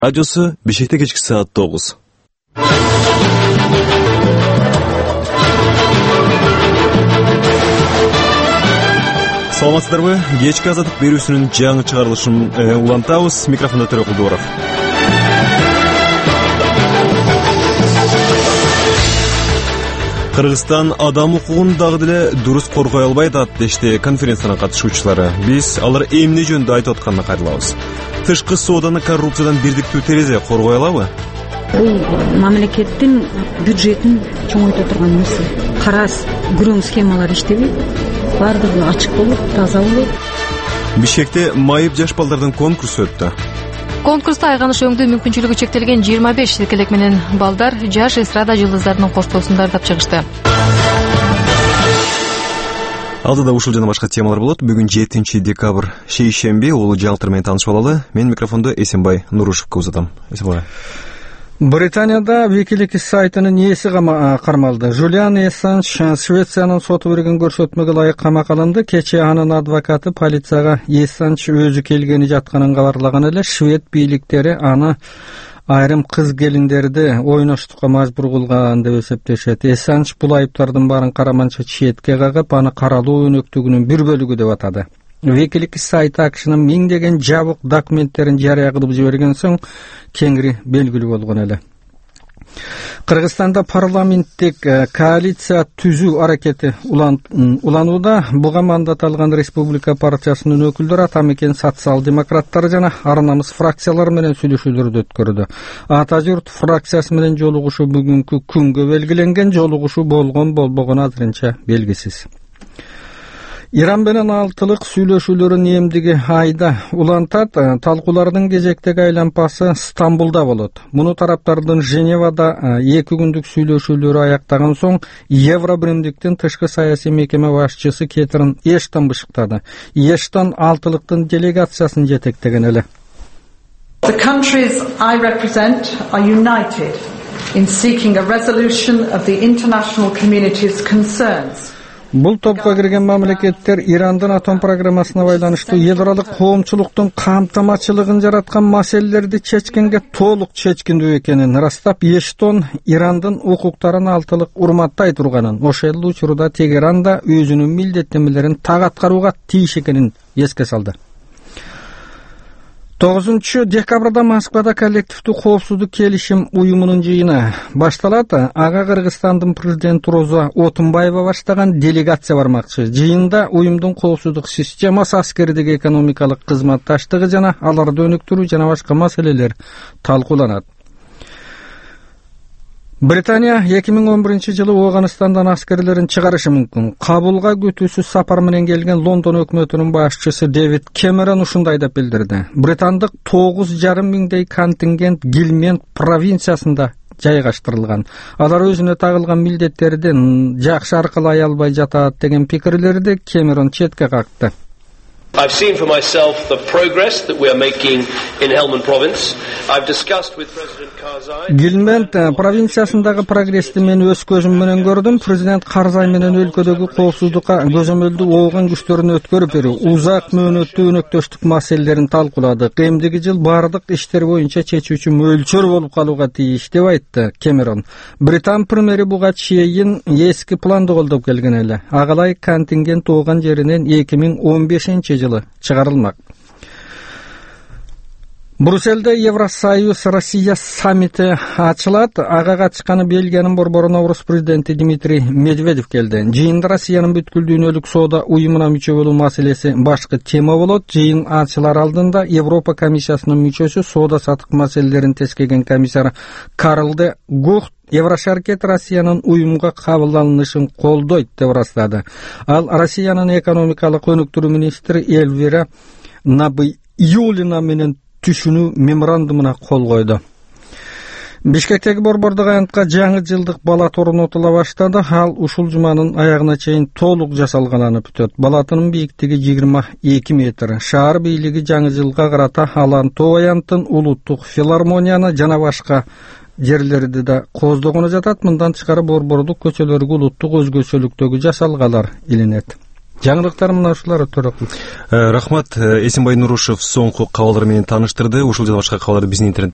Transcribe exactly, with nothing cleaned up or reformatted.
Радиосы Бишкекте кечки саат тогуз. Саламатсыздарбы? Кечки азаттык берүүсүнүн жаңы чыгарылышын улантабыз. Микрофонда Төрө Кулдууров. Кыргызстан адам укугун дагы деле дурус коргой албайт атат дешти конференциянын катышуучулары. Биз алар эмне жөнүндө айтып атканына кайрылабыз. Тышкы сооданы коррупциядан бирдиктүү терезе коргой алабы? Бул мамлекеттин бюджетин чоңойто турган нерсе. Карас, күрөң схемалар иштебейт. Бардыгы ачык болуп, таза болуп. Бишкекте майып жаш балдардын конкурсу өттү. Конкурста айганыш өңдүү мүмкүнчүлүгү чектелген жыйырма беш тилкелек менен балдар жаш эстрада жылдыздарынын коштоосун дардап чыгышты. Алдыда ушул жана башка темалар болот. Бүгүн жетинчи декабрь шейшемби, улуу жаңылыктар менен таанышып алалы. Мен микрофонду Эсенбай Нурушевке узатам. Эсенбай. Британияда Wikileaks сайтынын ээси кармалды. Жулиан Ассанж Швециянын соту берген көрсөтмөгө ылайык камакка алынды. Кечээ анын адвокаты полицияга Ассанж өзү келгени жатканын кабарлаган эле. Швед бийликтери аны айрым кыз келиндерди ойноштукка мажбур кылган деп эсептешет. Ассанж бул айыптардын баарын караманча четке кагып, аны каралуу өнөктүгүнүн бир бөлүгү деп атады. Wikileaks сайты акшынын миңдеген жабык документтерин жарыя кылып жиберген соң кеңири белгилүү болгон эле. Кыргызстанда парламенттик коалиция түзүү аракети уланууда. Буга мандат алган Республика партиясынын өкүлдөрү Атамекен социал-демократтар жана Ар намыс фракциялары менен сүйлөшүүлөрдү өткөрдү. Ата журт фракциясы менен жолугушуу бүгүнкү күнгө белгиленген, жолугушуу болгон болбогону азырынча белгисиз. Иран менен алтылык сүйлөшүүлөрүн эмдиги айда улантат. Талкуулардын кезектеги айлампасы Стамбулда болот. Муну тараптардын Женевада эки күндүк сүйлөшүүлөрү аяктаган соң Евро биримдиктин тышкы саясий мекеме башчысы Кетрин Эштон бышыктады. Эштон алтылыктын делегациясын жетектеген эле. The countries I represent are united in seeking a resolution of the international community's concerns. Бул топко кирген мамлекеттер Ирандын атом программасына байланыштуу эл аралык коомчулуктун камтамачылыгын жараткан маселелерди чечкенге толук чечкиндүү экенин ырастап, Эштон Ирандын укуктарын алтылык урматтай турганын, ошол учурда Тегеран да өзүнүн милдеттенмелерин так аткарууга тийиш экенин эске салды. тогузунчу декабрда Москвада коллективдүү коопсуздук келишим уюмунун жыйыны башталат. Ага Кыргызстандын президенти Роза Отунбаева баштаган делегация бармакчы. Жыйында уюмдун коопсуздук системасы, аскердеги экономикалык кызматташтыгы жана аларды өнүктүрүү жана башка маселелер талкууланат. Британия эки миң он биринчи жылы Афганистандан аскерлерин чыгарышы мүмкүн. Кабулга күтүүсүз сапар менен келген Лондон өкмөтүнүн башчысы Дэвид Кэмерон ушундай деп билдирди. Британдык тогуз жарым миңдей контингент Гилмент провинциясында жайгаштырылган. Алар өзүнө тагылган милдеттердин жакшы аркалай албай жатат деген пикирлерди Кэмерон четке какты. I've seen for myself the progress that we are making in Helmand province. I've discussed with President Karzai. Гилмент провинциясындагы прогрессти мен өз көзүм менен көрдүм. Президент Карзай менен өлкөдөгү коопсуздукка көзөмөлдүү ооган күчтөрүн өткөрүп берүү, узак мөөнөттүү өнөктөштүк маселелерин талкууладык. Эмдиги жыл бардык иштер боюнча чечүүчү мөлчөр болуп калууга тийиш деп айтты Кэмерон. Британ премьери буга чейин эски планды колдоп келген эле. Агалай контингент ооган жеринен эки миң он бешинчи жылы чыгарылмак. Брюсселде Евросоюз Россия саммити ачылат. Ага катышканы Бельгиянын борбору орус президенти Дмитрий Медведев келди. Жыйында Россиянын бүткүл дүйнөлүк соода уюмуна мүчө болуу маселеси башкы тема болот. Жыйын ачылар алдында Европа комиссиясынын мүчөсү, соода сатык маселелерин тескеген комиссар Карл де Гухт Еврошаркет Россиянын уюмга кабылданышын колдойт деп ырастады. Ал Россиянын экономикалык өнүктүрүү министри Эльвира Набиуллина менен түшүнүү меморандумуна кол койду. Бишкектеги борбордук аянтка жаңы жылдык балат орнотула баштады. Ал ушул жуманын аягына чейин толук жасалганып бүтөт. Балатынын бийиктиги жыйырма эки метр. Шаар бийлиги жаңы жылга карата Алантоо аянтын улуттук филармонияны жана башка жерлерди да кооздогону жатат. Мындан тышкары борбордук көчөлөргө улуттук өзгөчөлүктөгү жасалгалар илинет. Жаңылыктар мына ушулар төрөкүл. Рахмат, Эсенбай Нурушев соңку кабарлар менен тааныштырды. Ушул жана башка кабарларды биздин интернет